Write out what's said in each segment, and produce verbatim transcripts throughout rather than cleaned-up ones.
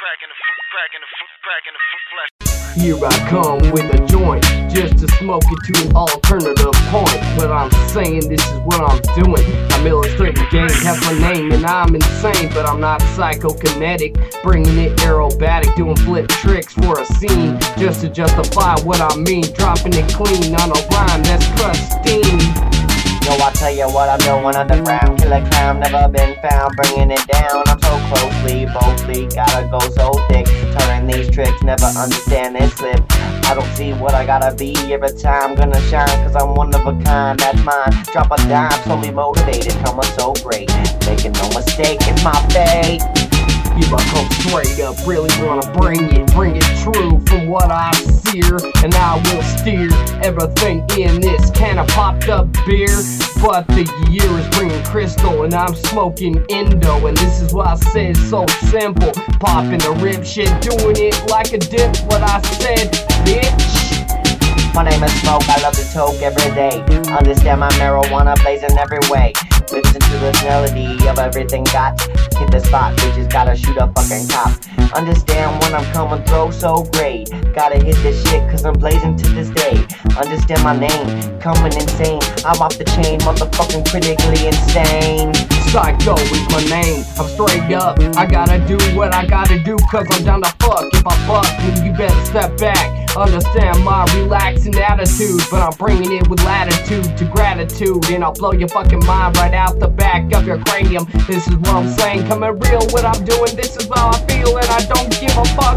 Here I come with a joint, just to smoke it to an alternative point. But I'm saying this is what I'm doing. I'm illustrating game, has my name, and I'm insane. But I'm not psychokinetic, bringing it aerobatic, doing flip tricks for a scene, just to justify what I mean. Dropping it clean on a rhyme that's pristine. Yo, I tell you what I'm doing underground. Killer clown, never been found, bringing it down. I'm so closely, boldly, gotta go so thick. Turning these tricks, never understand this slip. I don't see what I gotta be every time. Gonna shine, cause I'm one of a kind, that's mine. Drop a dime, slowly motivated, coming so great. Making no mistake, it's my fate. Here I come straight up, really wanna bring it, bring it true from what I sear, and I will steer everything in this can of popped up beer. But the year is bringing crystal, and I'm smoking Indo, and this is what I said, so simple. Popping the rip shit, doing it like a dip. What I said, bitch. My name is Smoke, I love to toke every day. Understand my marijuana blazing every way. Listen to the melody of everything got. Hit the spot, bitches gotta shoot a fucking cop. Understand when I'm coming through so great. Gotta hit this shit cause I'm blazing to this day. Understand my name, coming insane. I'm off the chain, motherfucking critically insane. Psycho is my name, I'm straight up. I gotta do what I gotta do cause I'm down to fuck. If I fuck, then you better step back. Understand my relaxing attitude, but I'm bringing it with latitude to gratitude. And I'll blow your fucking mind right out the back of your cranium. This is what I'm saying, coming real what I'm doing. This is how I feel and I don't give a fuck.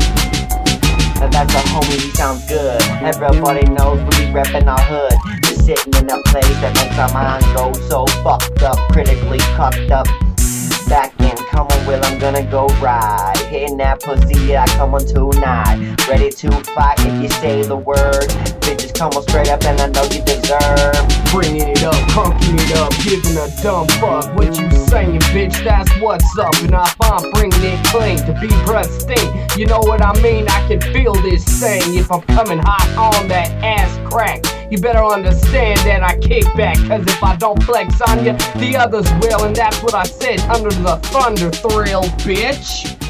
Now that's a homie, he sounds good. Everybody knows we reppin' our hood. Just sitting in a place that makes our mind go so fucked up, critically cucked up. Back in, come on, Will, I'm gonna go ride. Hitting that pussy, yeah, I come on tonight. Ready to fight if you say the word. Bitches come on straight up and I know you deserve. Bringing it up, crunking it up, giving a dumb fuck. What you saying, bitch, that's what's up. And if I'm bringing it clean to be pristine, you know what I mean, I can feel this thing. If I'm coming hot on that ass crack, you better understand that I kick back. Cause if I don't flex on you, the others will. And that's what I said under the thunder thrill, bitch.